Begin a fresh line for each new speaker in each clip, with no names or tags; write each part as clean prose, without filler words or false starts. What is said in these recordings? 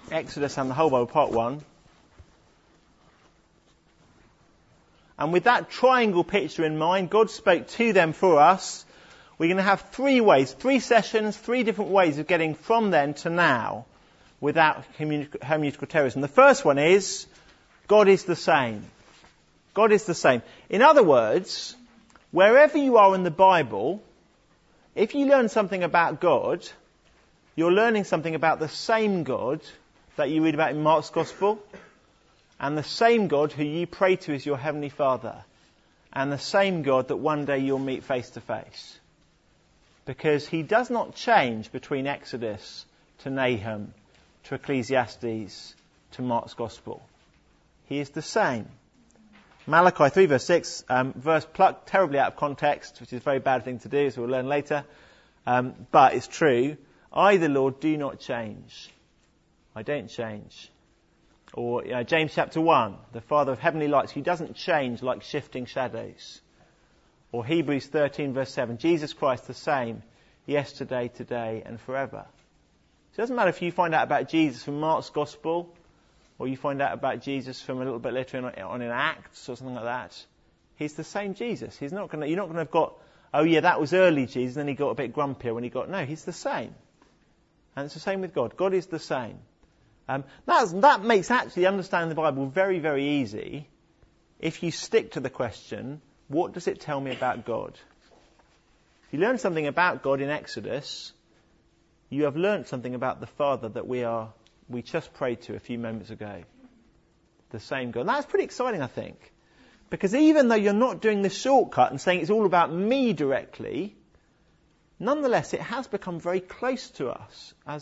Exodus and the whole Bible, part 1. And with that triangle picture in mind, God spoke to them for us. We're going to have 3 ways, 3 sessions, 3 different ways of getting from then to now without hermeneutical terrorism. The first one is, God is the same. God is the same. In other words, wherever you are in the Bible, if you learn something about God, you're learning something about the same God that you read about in Mark's Gospel, and the same God who you pray to is your Heavenly Father, and the same God that one day you'll meet face to face. Because he does not change between Exodus to Nahum, to Ecclesiastes, to Mark's Gospel. He is the same. Malachi 3 verse 6, verse plucked terribly out of context, which is a very bad thing to do, as we'll learn later. But it's true. I, the Lord, do not change. I don't change. Or James chapter 1, the Father of heavenly lights, he doesn't change like shifting shadows. Or Hebrews 13 verse 7, Jesus Christ the same yesterday, today and forever. So it doesn't matter if you find out about Jesus from Mark's Gospel, or you find out about Jesus from a little bit later on in Acts or something like that. He's the same Jesus. You're not going to have got, oh yeah, that was early Jesus, and then he got a bit grumpier when he got, no, he's the same. And it's the same with God. God is the same. That makes actually understanding the Bible very, very easy if you stick to the question, what does it tell me about God? If you learn something about God in Exodus, you have learned something about the Father that we just prayed to a few moments ago. The same God. And that's pretty exciting, I think. Because even though you're not doing the shortcut and saying it's all about me directly, nonetheless it has become very close to us as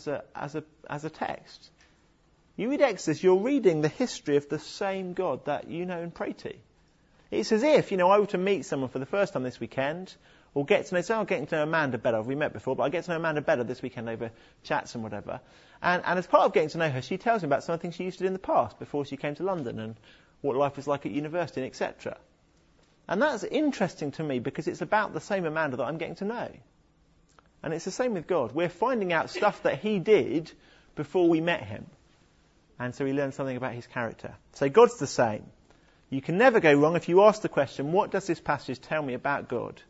a text. You read Exodus, you're reading the history of the same God that you know and pray to. It's as if, I were to meet someone for the first time this weekend, or get to know, say I'm getting to know Amanda better. We met before, but I get to know Amanda better this weekend over chats and whatever. And as part of getting to know her, she tells me about some of the things she used to do in the past before she came to London, and what life was like at university, and etc. And that's interesting to me because it's about the same Amanda that I'm getting to know. And it's the same with God. We're finding out stuff that he did before we met him. And so we learn something about his character. So God's the same. You can never go wrong if you ask the question, what does this passage tell me about God?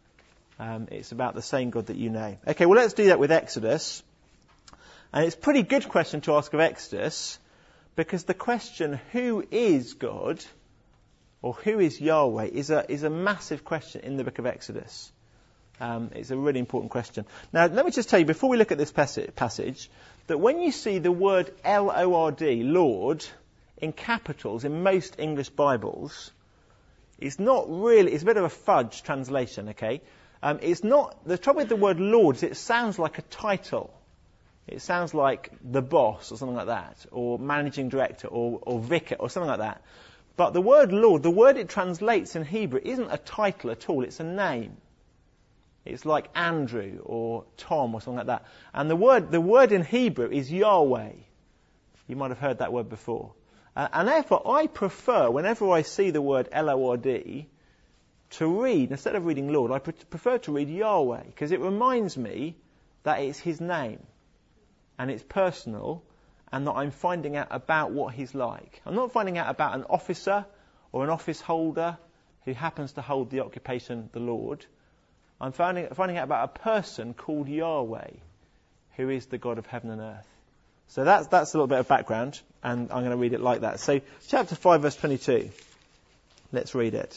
It's about the same God that you know. Okay, well, let's do that with Exodus. And it's a pretty good question to ask of Exodus, because the question, who is God, or who is Yahweh, is a massive question in the book of Exodus. It's a really important question. Now, let me just tell you, before we look at this passage, that when you see the word L-O-R-D, Lord, in capitals in most English Bibles, it's not really, it's a bit of a fudge translation, okay? It's not, the trouble with the word Lord is it sounds like a title. It sounds like the boss or something like that, or managing director, or vicar, or something like that. But the word Lord, the word it translates in Hebrew, isn't a title at all, it's a name. It's like Andrew or Tom or something like that. And the word in Hebrew is Yahweh. You might have heard that word before. And therefore I prefer, whenever I see the word L-O-R-D, to read, instead of reading Lord, I prefer to read Yahweh, because it reminds me that it's his name, and it's personal, and that I'm finding out about what he's like. I'm not finding out about an officer or an office holder who happens to hold the occupation the Lord. I'm finding out about a person called Yahweh, who is the God of heaven and earth. So that's a little bit of background, and I'm going to read it like that. So chapter 5 verse 22. Let's read it.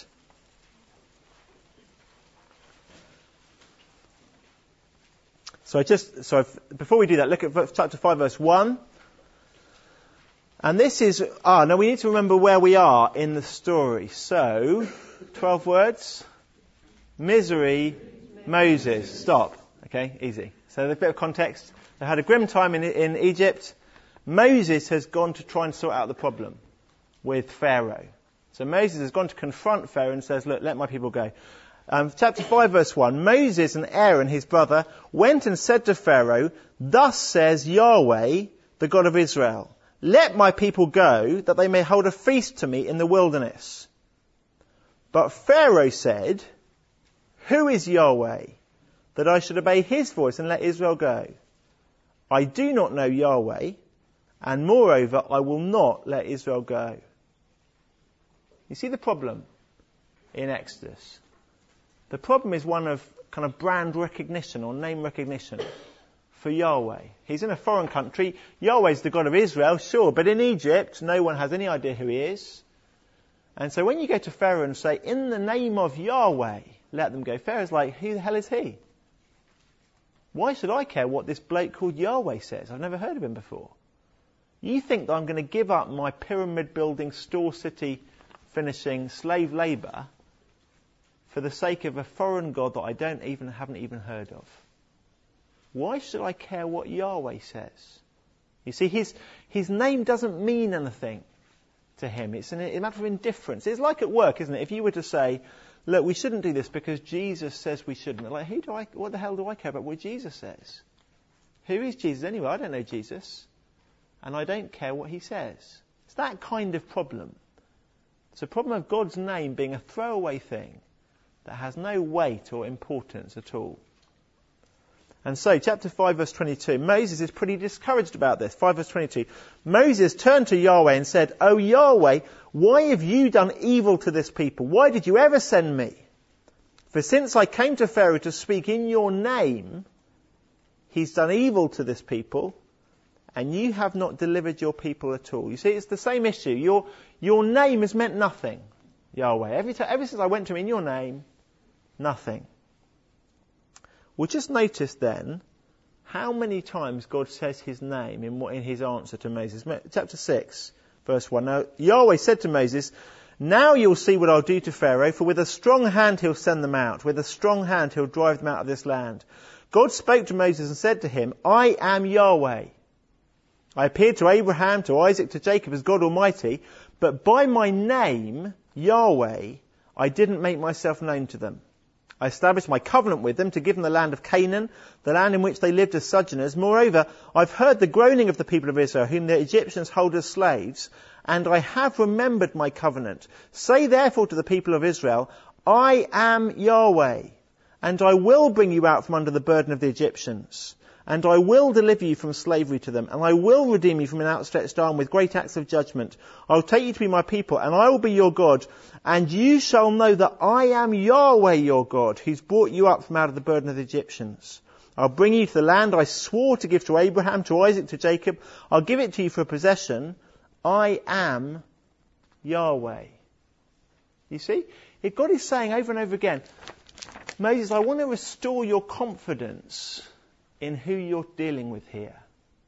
Before we do that, look at chapter 5 verse 1. And this is, now we need to remember where we are in the story. So, 12 words. Misery, Moses. Stop. Okay, easy. So there's a bit of context. They had a grim time in Egypt. Moses has gone to try and sort out the problem with Pharaoh. So Moses has gone to confront Pharaoh and says, look, let my people go. Chapter 5 verse 1, Moses and Aaron, his brother, went and said to Pharaoh, thus says Yahweh, the God of Israel, let my people go, that they may hold a feast to me in the wilderness. But Pharaoh said, who is Yahweh, that I should obey his voice and let Israel go? I do not know Yahweh. and moreover, I will not let Israel go. You see the problem in Exodus? The problem is one of kind of brand recognition or name recognition for Yahweh. He's in a foreign country. Yahweh's the God of Israel, sure, but in Egypt, no one has any idea who he is. And so when you go to Pharaoh and say, in the name of Yahweh, let them go, Pharaoh's like, who the hell is he? Why should I care what this bloke called Yahweh says? I've never heard of him before. You think that I'm going to give up my pyramid building, store city finishing slave labour for the sake of a foreign God that I haven't even heard of? Why should I care what Yahweh says? You see, his name doesn't mean anything to him. It's a matter of indifference. It's like at work, isn't it? If you were to say, look, we shouldn't do this because Jesus says we shouldn't. Like, what the hell do I care about what Jesus says? Who is Jesus anyway? I don't know Jesus. And I don't care what he says. It's that kind of problem. It's a problem of God's name being a throwaway thing that has no weight or importance at all. And so, chapter 5, verse 22, Moses is pretty discouraged about this. 5, verse 22, Moses turned to Yahweh and said, "O Yahweh, why have you done evil to this people? Why did you ever send me? For since I came to Pharaoh to speak in your name, he's done evil to this people, and you have not delivered your people at all." You see, it's the same issue. Your name has meant nothing, Yahweh. Ever since I went to him in your name, nothing. Well, just notice then how many times God says his name in his answer to Moses. Chapter 6, verse 1. Now, Yahweh said to Moses, "Now you'll see what I'll do to Pharaoh, for with a strong hand he'll send them out. With a strong hand he'll drive them out of this land." God spoke to Moses and said to him, "I am Yahweh. I appeared to Abraham, to Isaac, to Jacob as God Almighty, but by my name, Yahweh, I didn't make myself known to them. I established my covenant with them to give them the land of Canaan, the land in which they lived as sojourners. Moreover, I've heard the groaning of the people of Israel, whom the Egyptians hold as slaves, and I have remembered my covenant. Say therefore to the people of Israel, I am Yahweh, and I will bring you out from under the burden of the Egyptians, and I will deliver you from slavery to them, and I will redeem you from an outstretched arm with great acts of judgment. I'll take you to be my people, and I will be your God, and you shall know that I am Yahweh your God, who's brought you up from out of the burden of the Egyptians. I'll bring you to the land I swore to give to Abraham, to Isaac, to Jacob. I'll give it to you for a possession. I am Yahweh." You see? If God is saying over and over again, Moses, I want to restore your confidence in who you're dealing with here.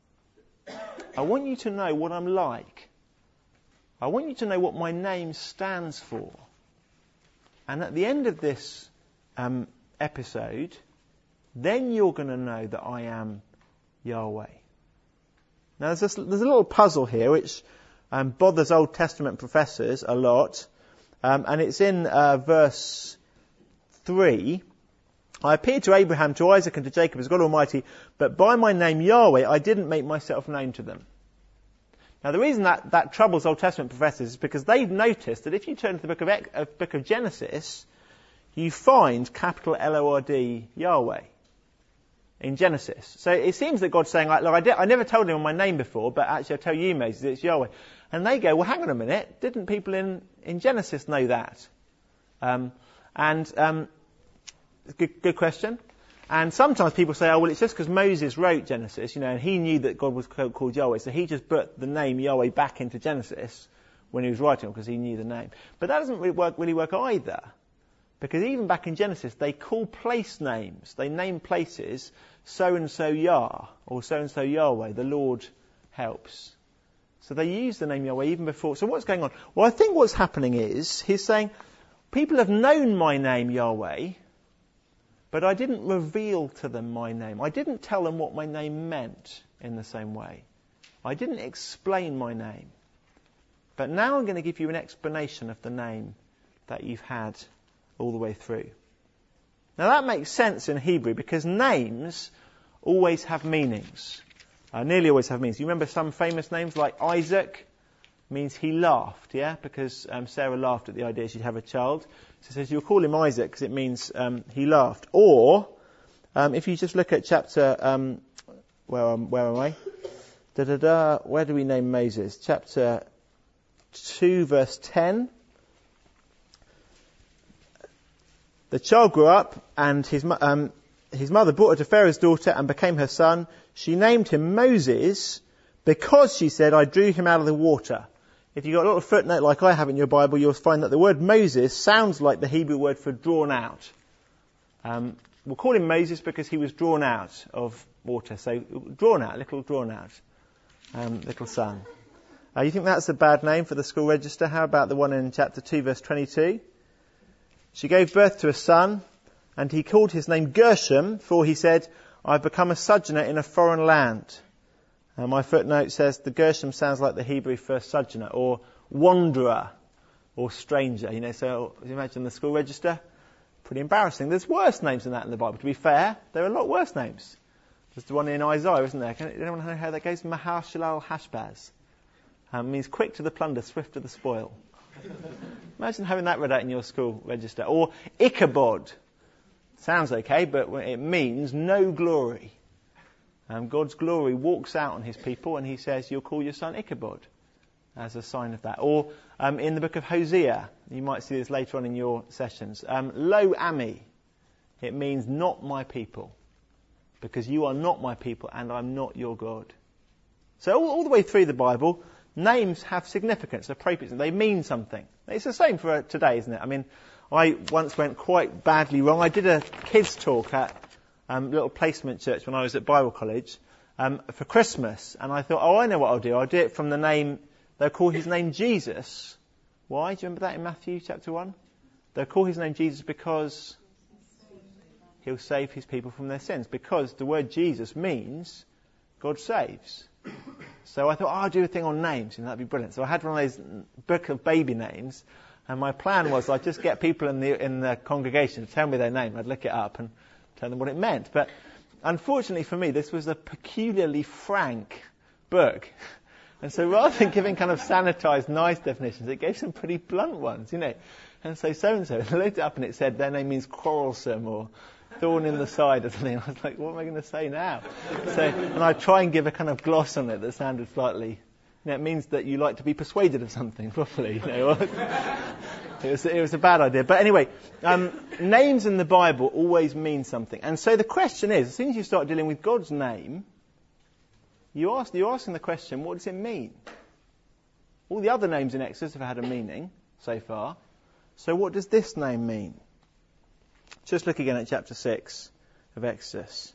I want you to know what I'm like. I want you to know what my name stands for. And at the end of this episode, then you're going to know that I am Yahweh. Now there's a little puzzle here which bothers Old Testament professors a lot. And it's in verse 3. I appeared to Abraham, to Isaac and to Jacob as God Almighty, but by my name Yahweh I didn't make myself known to them. Now the reason that troubles Old Testament professors is because they've noticed that if you turn to the book of Genesis, you find capital L-O-R-D Yahweh in Genesis. So it seems that God's saying, like, look, I never told him my name before, but actually I'll tell you, Moses, it's Yahweh. And they go, well, hang on a minute, didn't people in Genesis know that? Good question. And sometimes people say, oh, well, it's just because Moses wrote Genesis, and he knew that God was called Yahweh, so he just put the name Yahweh back into Genesis when he was writing it because he knew the name. But that doesn't really work either. Because even back in Genesis, they call place names. They name places, so-and-so Yah, or so-and-so Yahweh, the Lord helps. So they use the name Yahweh even before. So what's going on? Well, I think what's happening is, he's saying, people have known my name Yahweh, but I didn't reveal to them my name. I didn't tell them what my name meant in the same way. I didn't explain my name. But now I'm going to give you an explanation of the name that you've had all the way through. Now that makes sense in Hebrew because names always have meanings. Nearly always have meanings. You remember some famous names like Isaac means he laughed, yeah? Because Sarah laughed at the idea she'd have a child. So it says you'll call him Isaac because it means he laughed. Or, if you just look at chapter, where am I? Where do we name Moses? Chapter 2, verse 10. The child grew up, and his mother brought her to Pharaoh's daughter and became her son. She named him Moses because, she said, I drew him out of the water. If you've got a little footnote like I have in your Bible, you'll find that the word Moses sounds like the Hebrew word for drawn out. We'll call him Moses because he was drawn out of water. So drawn out, little son. You think that's a bad name for the school register? How about the one in chapter 2, verse 22? She gave birth to a son, and he called his name Gershom, for he said, I've become a sojourner in a foreign land. My footnote says the Gershom sounds like the Hebrew for sojourner, or wanderer, or stranger. So you imagine the school register? Pretty embarrassing. There's worse names than that in the Bible. To be fair, there are a lot worse names. There's the one in Isaiah, isn't there? Anyone know how that goes? Mahar-shalal-hashbaz. Means quick to the plunder, swift to the spoil. Imagine having that read out in your school register. Or Ichabod. Sounds okay, but it means no glory. God's glory walks out on his people, and he says, you'll call your son Ichabod as a sign of that. Or in the book of Hosea, you might see this later on in your sessions. Lo Ami. It means not my people. Because you are not my people, and I'm not your God. So all the way through the Bible, names have significance, appropriateness. They mean something. It's the same for today, isn't it? I mean, I once went quite badly wrong. I did a kids talk at little placement church when I was at Bible college for Christmas, and I thought, I know what I'll do. I'll do it from the name. They'll call his name Jesus. Why? Do you remember that in Matthew chapter 1? They'll call his name Jesus because he'll save his people from their sins. Because the word Jesus means God saves. So I thought, I'll do a thing on names, and that'd be brilliant. So I had one of those book of baby names, and my plan was I'd just get people in the congregation to tell me their name. I'd look it up and tell them what it meant. But unfortunately for me, this was a peculiarly frank book. And so rather than giving kind of sanitized, nice definitions, it gave some pretty blunt ones, And so and-so, and I looked it up and it said their name means quarrelsome or thorn in the side or something. I was like, what am I going to say now? And I'd try and give a kind of gloss on it that sounded slightly, it means that you like to be persuaded of something properly. It was a bad idea. But anyway, names in the Bible always mean something. And so the question is, as soon as you start dealing with God's name, you're asking the question, what does it mean? All the other names in Exodus have had a meaning so far. So what does this name mean? Just look again at chapter 6 of Exodus.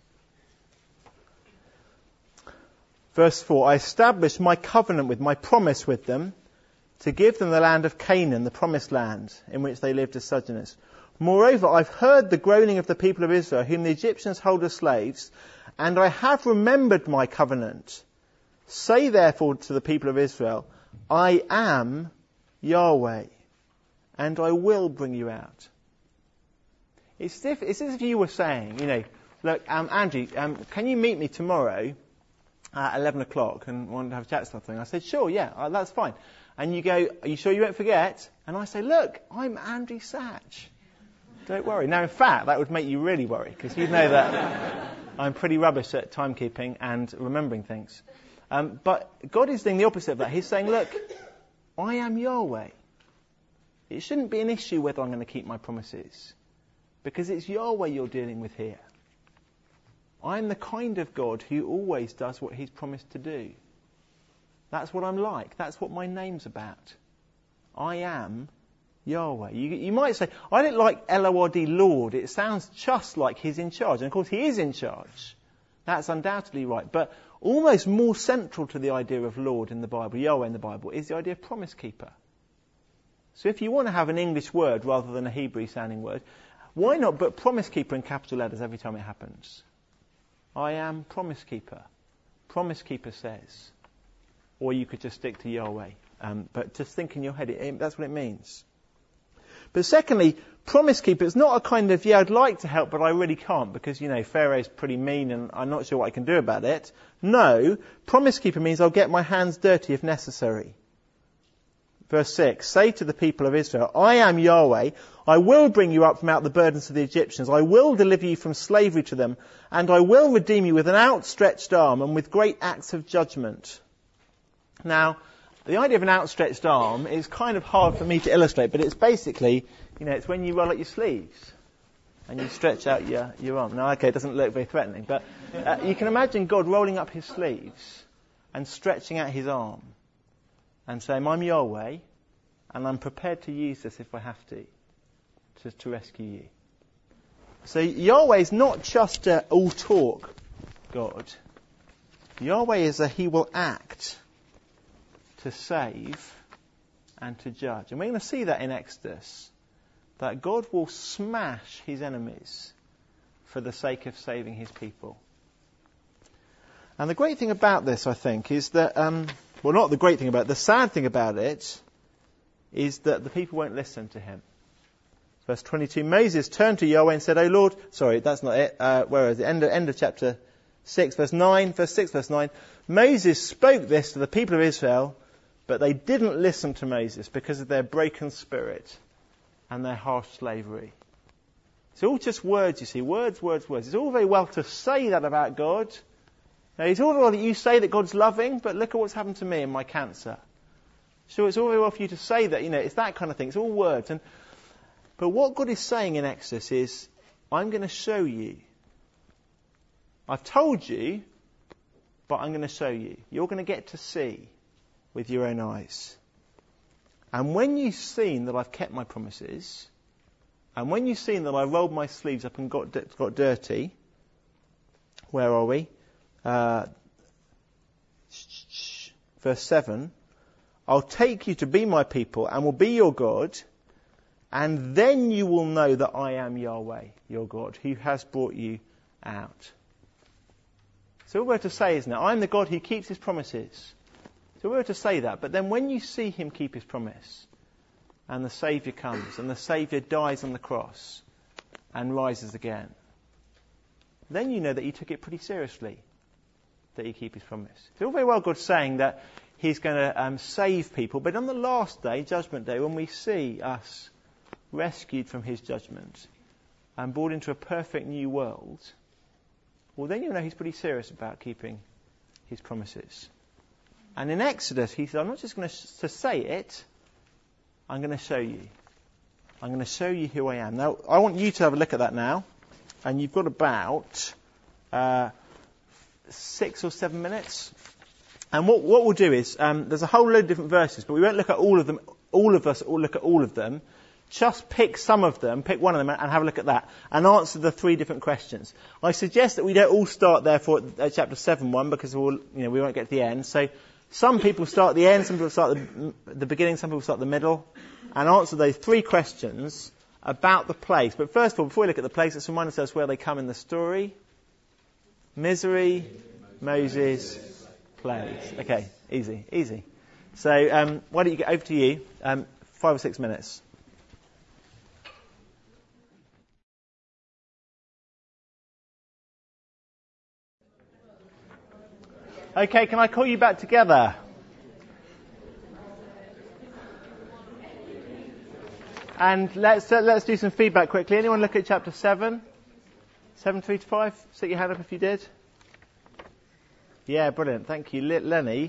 Verse 4, I established my covenant with my promise with them to give them the land of Canaan, the promised land, in which they lived as sojourners. Moreover, I've heard the groaning of the people of Israel, whom the Egyptians hold as slaves, and I have remembered my covenant. Say therefore to the people of Israel, I am Yahweh, and I will bring you out. It's as if you were saying, look, Angie, can you meet me tomorrow at 11 o'clock and want to have a chat or something? I said, sure, yeah, that's fine. And you go, are you sure you won't forget? And I say, look, I'm Andy Satch. Don't worry. Now, in fact, that would make you really worry, because you know that I'm pretty rubbish at timekeeping and remembering things. But God is doing the opposite of that. He's saying, look, I am Yahweh. It shouldn't be an issue whether I'm going to keep my promises, because it's Yahweh you're dealing with here. I'm the kind of God who always does what he's promised to do. That's what I'm like. That's what my name's about. I am Yahweh. You might say, I don't like L-O-R-D, Lord. It sounds just like he's in charge. And of course he is in charge. That's undoubtedly right. But almost more central to the idea of Lord in the Bible, Yahweh in the Bible, is the idea of promise keeper. So if you want to have an English word rather than a Hebrew sounding word, why not put promise keeper in capital letters every time it happens? I am promise keeper. Promise keeper says. Or you could just stick to Yahweh. But just think in your head, that's what it means. But secondly, promise keeper is not a kind of, I'd like to help, but I really can't because, Pharaoh's pretty mean and I'm not sure what I can do about it. No, promise keeper means I'll get my hands dirty if necessary. Verse 6, say to the people of Israel, I am Yahweh, I will bring you up from out the burdens of the Egyptians, I will deliver you from slavery to them, and I will redeem you with an outstretched arm and with great acts of judgment. Now, the idea of an outstretched arm is kind of hard for me to illustrate, but it's basically, it's when you roll up your sleeves and you stretch out your arm. Now, okay, it doesn't look very threatening, but you can imagine God rolling up his sleeves and stretching out his arm and saying, I'm Yahweh, and I'm prepared to use this if I have to rescue you. So Yahweh is not just an all-talk God. Yahweh is he will act to save and to judge. And we're going to see that in Exodus, that God will smash his enemies for the sake of saving his people. And the great thing about this, I think, is that, not the great thing about it, the sad thing about it is that the people won't listen to him. Verse 22, Moses turned to Yahweh and said, O Lord, sorry, that's not it. Where is it? End of chapter 6, verse 9, verse 6, verse 9. Moses spoke this to the people of Israel, but they didn't listen to Moses because of their broken spirit and their harsh slavery. It's all just words, you see. Words, words, words. It's all very well to say that about God. Now, it's all very well that you say that God's loving, but look at what's happened to me and my cancer. So it's all very well for you to say that, it's that kind of thing. It's all words. But what God is saying in Exodus is, I'm going to show you. I've told you, but I'm going to show you. You're going to get to see with your own eyes. And when you've seen that I've kept my promises, and when you've seen that I rolled my sleeves up and got dirty, where are we? Verse 7, I'll take you to be my people and will be your God, and then you will know that I am Yahweh, your God, who has brought you out. So we're to say, isn't it? I'm the God who keeps his promises. So we're to say that. But then when you see him keep his promise, and the Saviour comes, and the Saviour dies on the cross, and rises again, then you know that he took it pretty seriously, that he keep his promise. It's all very well God saying that he's going to save people, but on the last day, Judgment Day, when we see us rescued from his judgment and brought into a perfect new world, well, then you know he's pretty serious about keeping his promises. And in Exodus, he said, I'm not just going to say it, I'm going to show you. I'm going to show you who I am. Now, I want you to have a look at that now. And you've got about 6 or 7 minutes. And what we'll do is, there's a whole load of different verses, but we won't look at all of them. All of us will look at all of them. Just pick some of them, pick one of them and have a look at that. And answer the 3 different questions. I suggest that we don't all start therefore at chapter 7 one, because we won't get to the end. So some people start at the end, some people start at the beginning, some people start at the middle, and answer those 3 questions about the place. But first of all, before we look at the place, let's remind ourselves where they come in the story. Misery, Moses, plagues. Okay, easy. So why don't you get over to you, 5 or 6 minutes. Okay, can I call you back together? And let's do some feedback quickly. Anyone look at chapter 7? 7, 3 to 5? Stick your hand up if you did. Yeah, brilliant. Thank you. Lenny,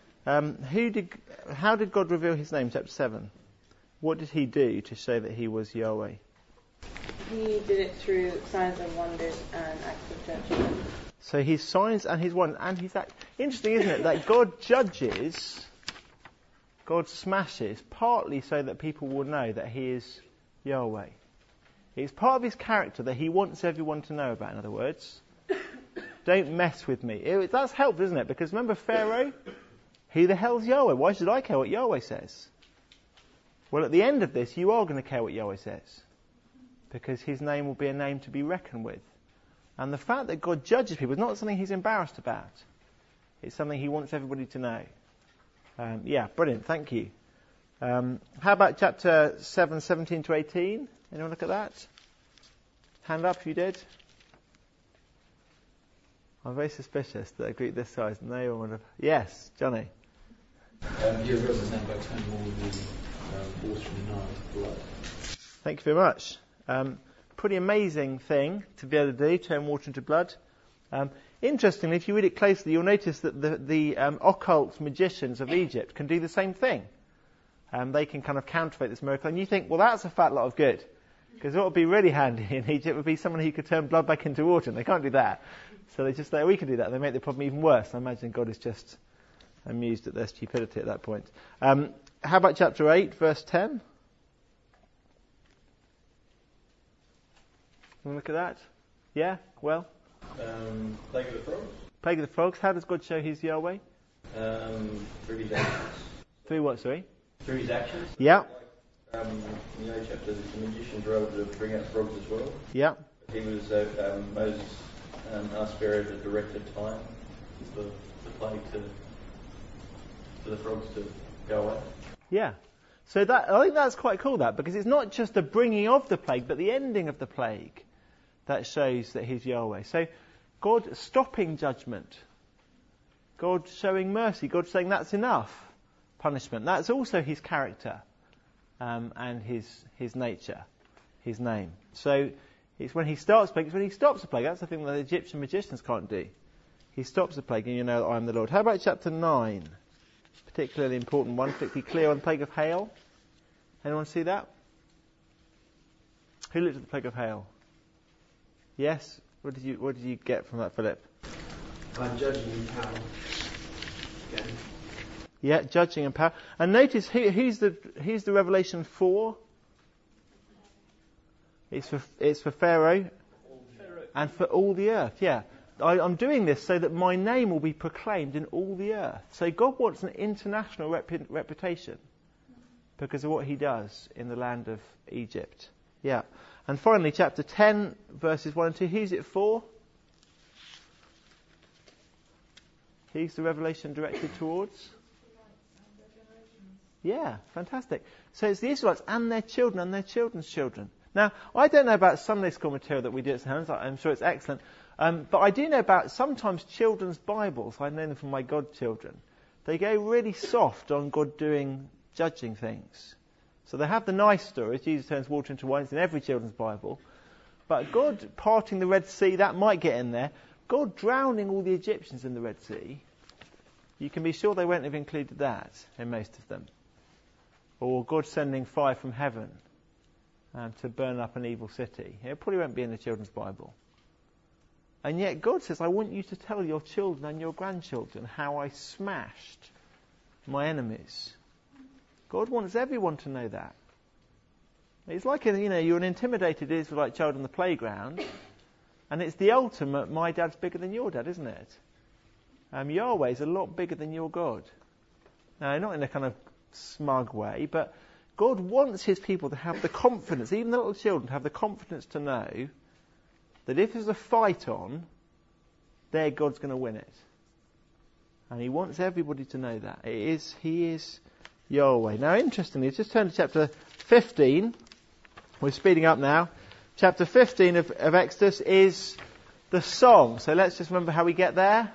how did God reveal his name, chapter 7? What did he do to show that he was Yahweh?
He did it through signs and wonders and acts of judgment.
So his signs and his wonders, and his act. Interesting, isn't it, that God judges, God smashes, partly so that people will know that he is Yahweh. It's part of his character that he wants everyone to know about, in other words. Don't mess with me. That's helpful, isn't it? Because remember Pharaoh? Who the hell's Yahweh? Why should I care what Yahweh says? Well, at the end of this, you are going to care what Yahweh says. Because his name will be a name to be reckoned with. And the fact that God judges people is not something he's embarrassed about. It's something he wants everybody to know. Yeah, brilliant. Thank you. How about chapter 7, 17 to 18? Anyone look at that? Hand up if you did. I'm very suspicious that a group this size, no one would have... Yes, Johnny.
You represent by turning all the water in the Nile to blood.
Thank you very much. Pretty amazing thing to be able to do, turn water into blood. Interestingly, if you read it closely, you'll notice that the occult magicians of Egypt can do the same thing. They can kind of counterfeit this miracle, and you think, well, that's a fat lot of good. Because what would be really handy in Egypt would be someone who could turn blood back into water, and they can't do that. So they just say, we can do that, and they make the problem even worse. I imagine God is just amused at their stupidity at that point. How about chapter 8, verse 10? Want to look at that? Yeah? Well?
Plague of the Frogs.
Plague of the Frogs. How does God show He's Yahweh?
Through his actions.
Through what, sorry?
Through his actions.
Yeah.
In the 8th chapter, the magicians were able to bring out frogs as well.
Yeah.
He was Moses asked Pharaoh to direct a time for the plague for the frogs to go away.
Yeah. So I think that's quite cool, that, because it's not just the bringing of the plague, but the ending of the plague that shows that He's Yahweh. So God stopping judgment, God showing mercy, God saying that's enough punishment. That's also His character and His nature, His name. So it's when He starts plague, it's when He stops the plague. That's the thing that the Egyptian magicians can't do. He stops the plague, and you know that I am the Lord. How about chapter 9? Particularly important one, particularly clear on the plague of hail. Anyone see that? Who looked at the plague of hail? Yes? What did you get from that, Philip?
Judging and power. Again.
Yeah, judging and power. And notice who's the revelation for? It's for Pharaoh and for all the earth. Yeah. I'm doing this so that my name will be proclaimed in all the earth. So God wants an international reputation because of what He does in the land of Egypt. Yeah. And finally, chapter 10, verses 1 and 2. Who's it for? Who's the revelation directed towards? Yeah, fantastic. So it's the Israelites and their children and their children's children. Now, I don't know about Sunday school material that we do at St. Helens. I'm sure it's excellent. But I do know about sometimes children's Bibles. I know them from my godchildren. They go really soft on God judging things. So they have the nice stories. Jesus turns water into wine. It's in every children's Bible. But God parting the Red Sea, that might get in there. God drowning all the Egyptians in the Red Sea, you can be sure they won't have included that in most of them. Or God sending fire from heaven to burn up an evil city. It probably won't be in the children's Bible. And yet God says, I want you to tell your children and your grandchildren how I smashed my enemies. God wants everyone to know that. It's like, you're an intimidated Israelite child on the playground, and it's the ultimate, my dad's bigger than your dad, isn't it? Yahweh's a lot bigger than your God. Now, not in a kind of smug way, but God wants His people to have the confidence, even the little children, to have the confidence to know that if there's a fight on, their God's going to win it. And He wants everybody to know that. He is Yahweh. Now, interestingly, just turn to chapter 15. We're speeding up now. Chapter 15 of Exodus is the song. So let's just remember how we get there.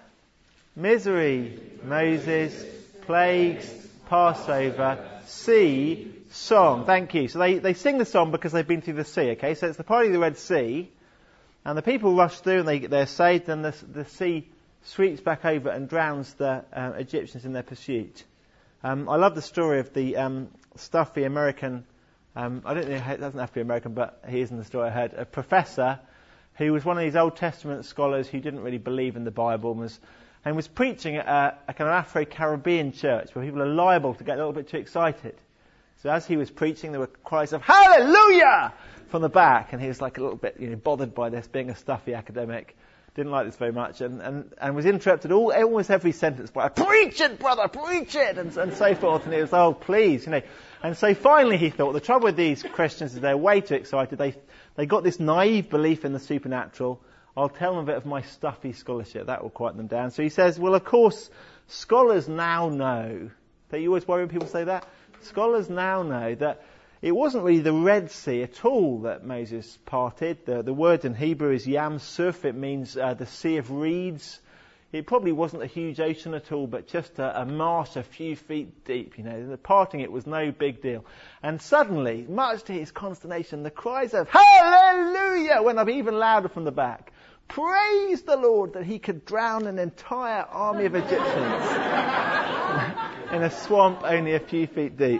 Misery, Moses, plagues, Passover, sea, song. Thank you. So they sing the song because they've been through the sea, okay? So it's the party of the Red Sea. And the people rush through and they're saved, and the sea sweeps back over and drowns the Egyptians in their pursuit. I love the story of the stuffy American, I don't know, it doesn't have to be American, but he is in the story I heard, a professor who was one of these Old Testament scholars who didn't really believe in the Bible and was preaching at a kind of Afro-Caribbean church where people are liable to get a little bit too excited. So as he was preaching, there were cries of "Hallelujah!" from the back, and he was like a little bit bothered by this, being a stuffy academic. Didn't like this very much, and was interrupted almost every sentence by "Preach it, brother, preach it," and so forth. And he was, "Oh, please," And so finally he thought, the trouble with these Christians is they're way too excited. They got this naive belief in the supernatural. I'll tell them a bit of my stuffy scholarship. That will quieten them down. So he says, well, of course, scholars now know. Don't you always worry when people say that? Scholars now know that it wasn't really the Red Sea at all that Moses parted. The word in Hebrew is Yam Suf. It means the Sea of Reeds. It probably wasn't a huge ocean at all, but just a marsh a few feet deep. The parting it was no big deal. And suddenly, much to his consternation, the cries of "Hallelujah" went up even louder from the back. Praise the Lord that he could drown an entire army of Egyptians in a swamp only a few feet deep.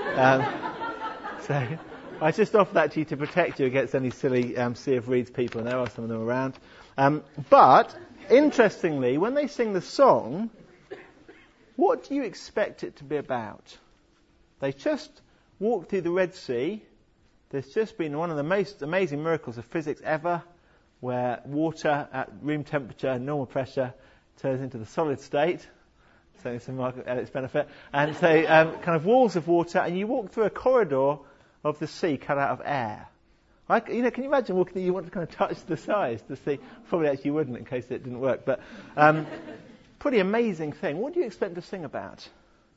So I just offer that to you to protect you against any silly Sea of Reeds people, and there are some of them around. But interestingly, when they sing the song, what do you expect it to be about? They just walked through the Red Sea. There's just been one of the most amazing miracles of physics ever, where water at room temperature, normal pressure, turns into the solid state. So it's at its benefit. And so kind of walls of water, and you walk through a corridor of the sea cut out of air. Can you imagine walking? You want to kind of touch the sides to see. Probably actually you wouldn't, in case it didn't work. But pretty amazing thing. What do you expect to sing about?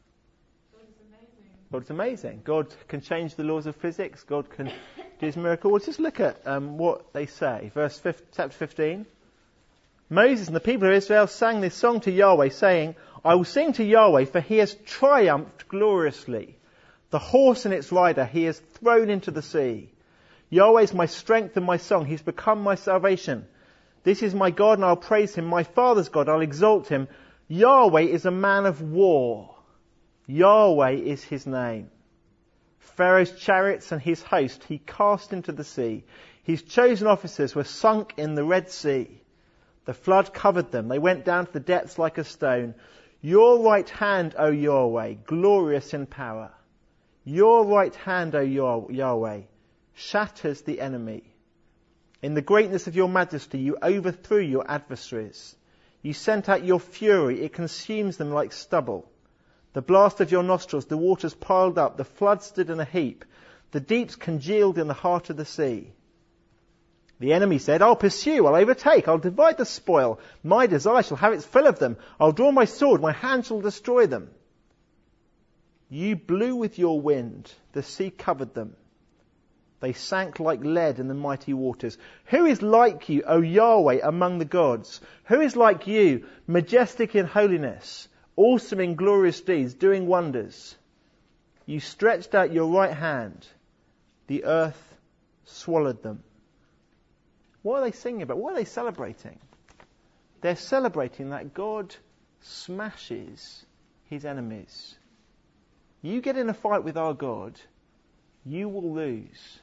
God's amazing. God can change the laws of physics. God can do his miracle. Well, just look at what they say. Chapter 15. Moses and the people of Israel sang this song to Yahweh, saying, I will sing to Yahweh, for he has triumphed gloriously. The horse and its rider he has thrown into the sea. Yahweh is my strength and my song. He's become my salvation. This is my God, and I'll praise him. My father's God, I'll exalt him. Yahweh is a man of war. Yahweh is his name. Pharaoh's chariots and his host he cast into the sea. His chosen officers were sunk in the Red Sea. The flood covered them. They went down to the depths like a stone. Your right hand, O Yahweh, glorious in power. Your right hand, O Yahweh, shatters the enemy. In the greatness of your majesty, you overthrew your adversaries. You sent out your fury. It consumes them like stubble. The blast of your nostrils, the waters piled up. The flood stood in a heap. The deeps congealed in the heart of the sea. The enemy said, I'll pursue, I'll overtake, I'll divide the spoil. My desire shall have its fill of them. I'll draw my sword, my hand shall destroy them. You blew with your wind, the sea covered them. They sank like lead in the mighty waters. Who is like you, O Yahweh, among the gods? Who is like you, majestic in holiness, awesome in glorious deeds, doing wonders? You stretched out your right hand. The earth swallowed them. What are they singing about? What are they celebrating? They're celebrating that God smashes his enemies. You get in a fight with our God, you will lose.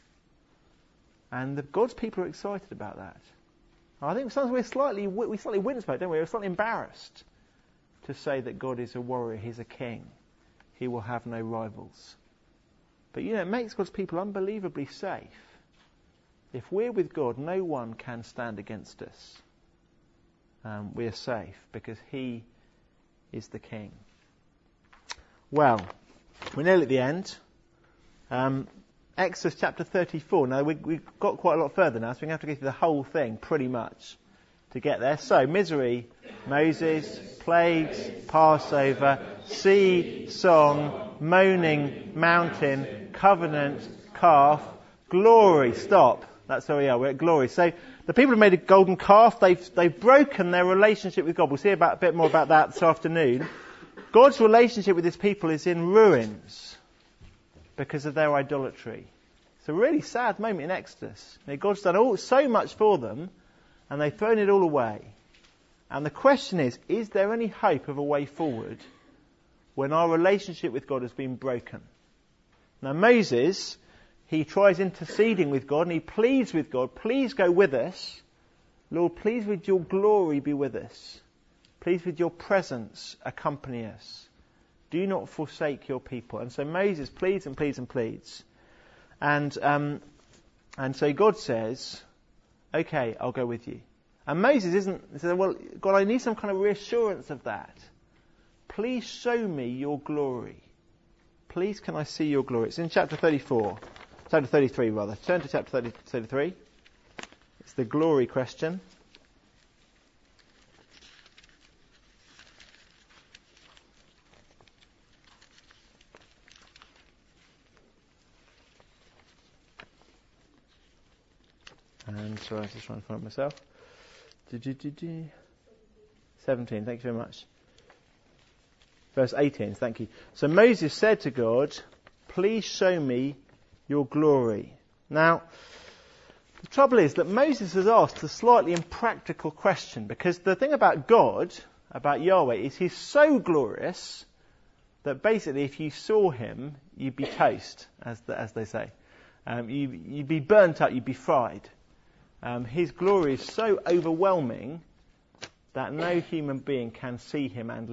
And God's people are excited about that. I think sometimes we slightly wince about it, don't we? We're slightly embarrassed to say that God is a warrior, he's a king. He will have no rivals. But it makes God's people unbelievably safe. If we're with God, no one can stand against us. We are safe because he is the king. Well, we're nearly at the end. Exodus chapter 34. Now, we've got quite a lot further now, so we're going to have to go through the whole thing pretty much to get there. So, misery, Moses, plagues, Passover, sea, song, moaning, mountain, covenant, calf, glory. Stop. That's where we are. We're at glory. So the people have made a golden calf. They've broken their relationship with God. We'll see a bit more about that this afternoon. God's relationship with his people is in ruins because of their idolatry. It's a really sad moment in Exodus. God's done so much for them, and they've thrown it all away. And the question is there any hope of a way forward when our relationship with God has been broken? Now Moses, he tries interceding with God and he pleads with God, please go with us. Lord, please with your glory be with us. Please with your presence accompany us. Do not forsake your people. And so Moses pleads and pleads and pleads. And so God says, okay, I'll go with you. And Moses he said, well, God, I need some kind of reassurance of that. Please show me your glory. Please can I see your glory? It's in chapter 34. Chapter 33, rather. Turn to chapter 33. It's the glory question. And sorry, I was just trying to find it myself. 17, thank you very much. Verse 18, thank you. So Moses said to God, please show me your glory. Now, the trouble is that Moses has asked a slightly impractical question, because the thing about God, about Yahweh, is he's so glorious that basically if you saw him, you'd be toast, as they say. You'd be burnt up, you'd be fried. His glory is so overwhelming that no human being can see him and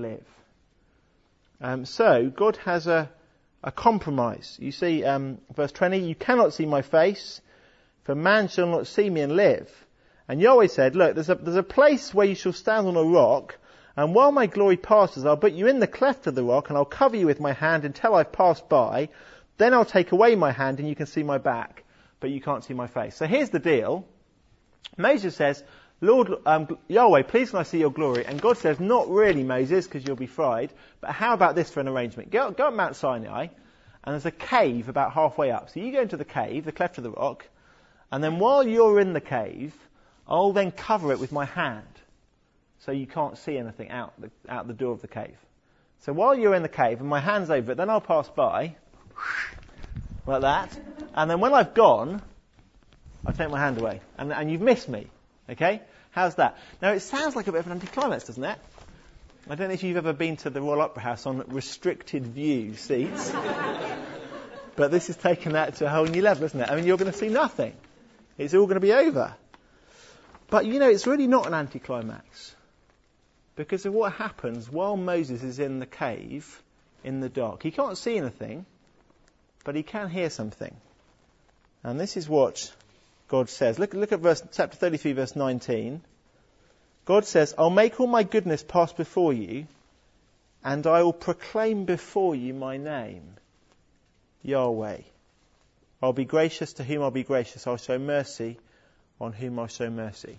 live. So God has a compromise. You see, verse 20, you cannot see my face, for man shall not see me and live. And Yahweh said, look, there's a place where you shall stand on a rock, and while my glory passes, I'll put you in the cleft of the rock, and I'll cover you with my hand until I've passed by. Then I'll take away my hand, and you can see my back, but you can't see my face. So here's the deal. Moses says, Lord, Yahweh, please can I see your glory? And God says, not really, Moses, because you'll be fried, but how about this for an arrangement? Go up Mount Sinai, and there's a cave about halfway up. So you go into the cave, the cleft of the rock, and then while you're in the cave, I'll then cover it with my hand, so you can't see anything out the door of the cave. So while you're in the cave and my hand's over it, then I'll pass by, like that, and then when I've gone, I'll take my hand away, and you've missed me. Okay? How's that? Now it sounds like a bit of an anticlimax, doesn't it? I don't know if you've ever been to the Royal Opera House on restricted view seats, but this is taking that to a whole new level, isn't it? I mean, you're going to see nothing. It's all going to be over. But it's really not an anticlimax, because of what happens while Moses is in the cave, in the dark. He can't see anything, but he can hear something. And this is what God says. Look at chapter 33, verse 19. God says, I'll make all my goodness pass before you, and I will proclaim before you my name, Yahweh. I'll be gracious to whom I'll be gracious. I'll show mercy on whom I'll show mercy.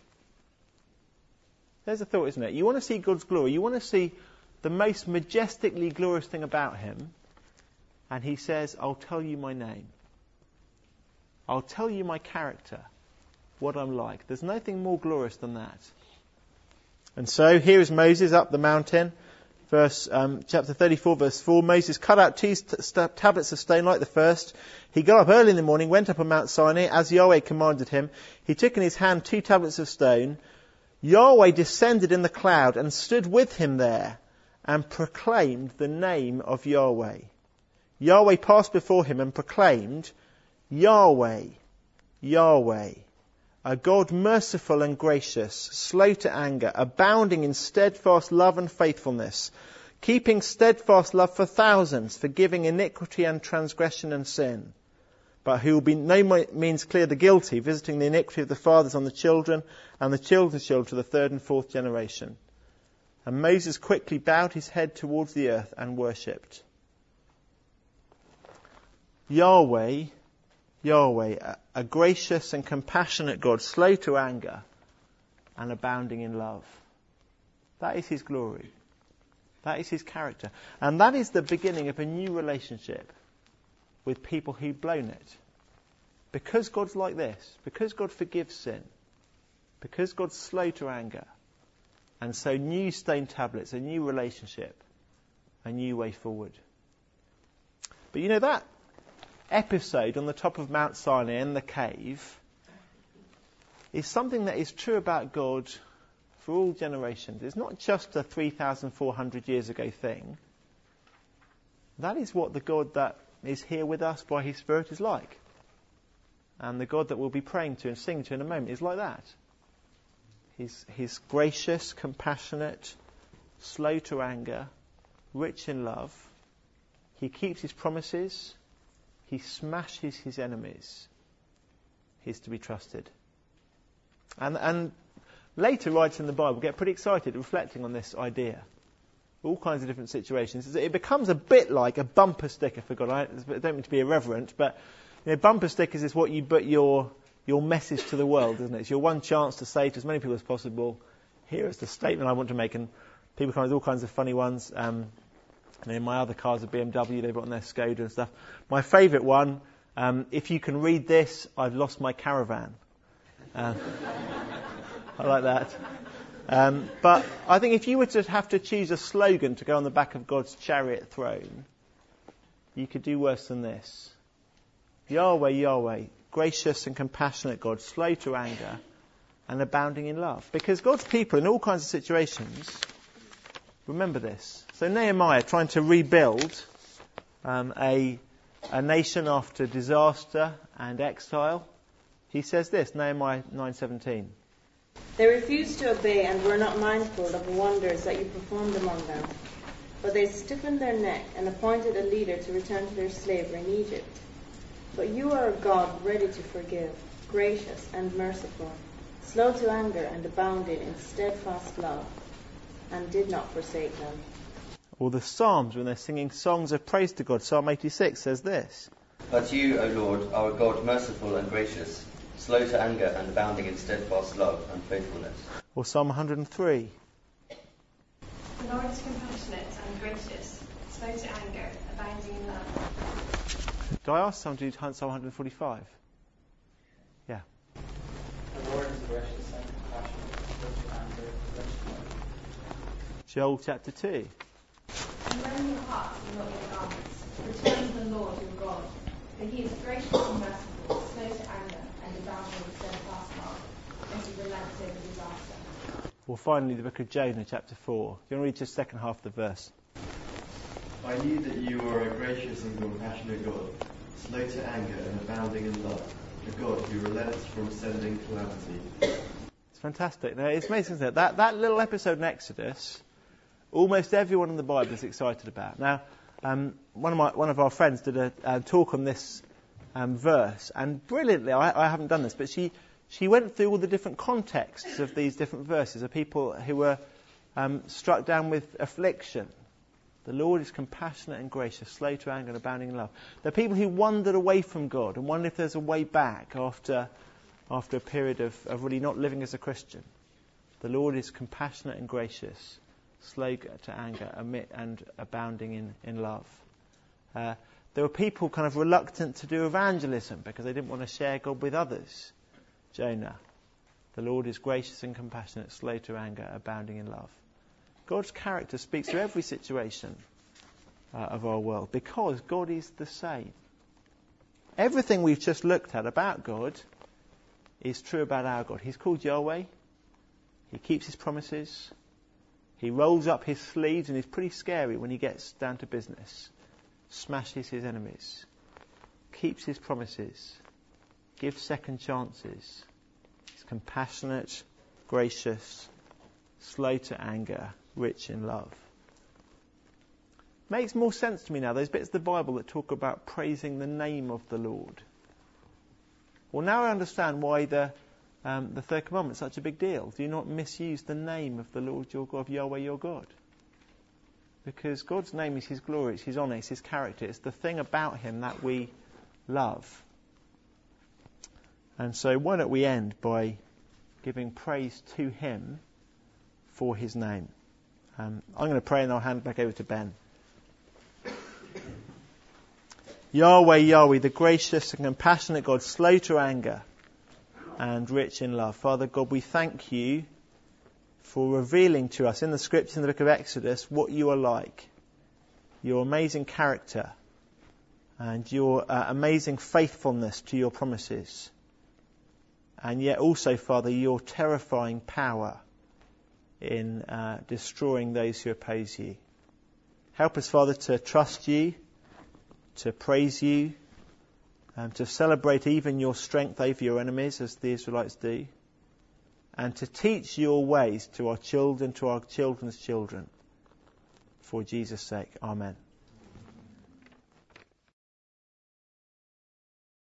There's a thought, isn't it? You want to see God's glory. You want to see the most majestically glorious thing about him. And he says, I'll tell you my name. I'll tell you my character, what I'm like. There's nothing more glorious than that. And so here is Moses up the mountain. Chapter 34, verse 4. Moses cut out 2 tablets of stone like the first. He got up early in the morning, went up on Mount Sinai, as Yahweh commanded him. He took in his hand 2 tablets of stone. Yahweh descended in the cloud and stood with him there and proclaimed the name of Yahweh. Yahweh passed before him and proclaimed, Yahweh, Yahweh, a God merciful and gracious, slow to anger, abounding in steadfast love and faithfulness, keeping steadfast love for thousands, forgiving iniquity and transgression and sin, but who will be no means clear the guilty, visiting the iniquity of the fathers on the children and the children's children to the 3rd and 4th generation. And Moses quickly bowed his head towards the earth and worshipped. Yahweh, Yahweh, a gracious and compassionate God, slow to anger and abounding in love. That is his glory. That is his character. And that is the beginning of a new relationship with people who've blown it. Because God's like this, because God forgives sin, because God's slow to anger, and so new stone tablets, a new relationship, a new way forward. But that episode on the top of Mount Sinai in the cave is something that is true about God for all generations. It's not just a 3,400 years ago thing. That is what the God that is here with us by his Spirit is like. And the God that we'll be praying to and singing to in a moment is like that. He's gracious, compassionate, slow to anger, rich in love. He keeps his promises. He smashes his enemies. He's to be trusted. And later writers in the Bible get pretty excited reflecting on this idea. All kinds of different situations. It becomes a bit like a bumper sticker for God. I don't mean to be irreverent, but bumper stickers is what you put your message to the world, isn't it? It's your one chance to say to as many people as possible, here is the statement I want to make. And people come with all kinds of funny ones. In my other cars, a BMW, they've got on their Skoda and stuff. My favourite one, if you can read this, I've lost my caravan. I like that. But I think if you were to have to choose a slogan to go on the back of God's chariot throne, you could do worse than this. Yahweh, Yahweh, gracious and compassionate God, slow to anger and abounding in love. Because God's people in all kinds of situations, remember this. So Nehemiah trying to rebuild a nation after disaster and exile. He says this, Nehemiah 9:17.
They refused to obey and were not mindful of the wonders that you performed among them. But they stiffened their neck and appointed a leader to return to their slavery in Egypt. But you are a God ready to forgive, gracious and merciful, slow to anger and abounding in steadfast love, and did not forsake them.
Or the Psalms, when they're singing songs of praise to God, Psalm 86 says this.
But you, O Lord, are a God merciful and gracious, slow to anger and abounding in steadfast love and faithfulness.
Or Psalm 103.
The Lord is compassionate and gracious, slow to anger, abounding in love.
Do I ask someone to do Psalm 145? Yeah.
The Lord is gracious and compassionate, slow to anger, rich in love.
Joel chapter 2.
And rend your hearts and not your garments. Return to the Lord your God, for he is gracious and merciful, slow to anger, and abounding in steadfast love, and he relents over disaster.
Or finally, the book of Jonah, chapter 4. Do you want to read just the second half of the verse?
I knew that you are a gracious and compassionate God, slow to anger and abounding in love, a God who relents from sending calamity.
It's fantastic. Now, it's amazing, isn't it? That little episode in Exodus, almost everyone in the Bible is excited about. Now, one of our friends did a talk on this verse, and brilliantly, I haven't done this, but she went through all the different contexts of these different verses of people who were struck down with affliction. The Lord is compassionate and gracious, slow to anger and abounding in love. There are people who wandered away from God and wonder if there's a way back after a period of really not living as a Christian. The Lord is compassionate and gracious, slow to anger and abounding in love. There were people kind of reluctant to do evangelism because they didn't want to share God with others. Jonah. The Lord is gracious and compassionate, slow to anger, abounding in love. God's character speaks to every situation of our world because God is the same. Everything we've just looked at about God is true about our God. He's called Yahweh. He keeps his promises. He rolls up his sleeves and is pretty scary when he gets down to business. Smashes his enemies. Keeps his promises. Gives second chances. He's compassionate, gracious, slow to anger, rich in love. Makes more sense to me now, those bits of the Bible that talk about praising the name of the Lord. Well, now I understand why the third commandment is such a big deal. Do not misuse the name of the Lord your God, of Yahweh your God. Because God's name is his glory, it's his honour, it's his character, it's the thing about him that we love. And so why don't we end by giving praise to him for his name. I'm going to pray and I'll hand it back over to Ben. Yahweh, Yahweh, the gracious and compassionate God, slow to anger and rich in love. Father God, we thank you for revealing to us in the scriptures in the book of Exodus what you are like. Your amazing character and your amazing faithfulness to your promises. And yet also, Father, your terrifying power in destroying those who oppose you. Help us, Father, to trust you, to praise you, to celebrate even your strength over your enemies, as the Israelites do, and to teach your ways to our children, to our children's children. For Jesus' sake, amen.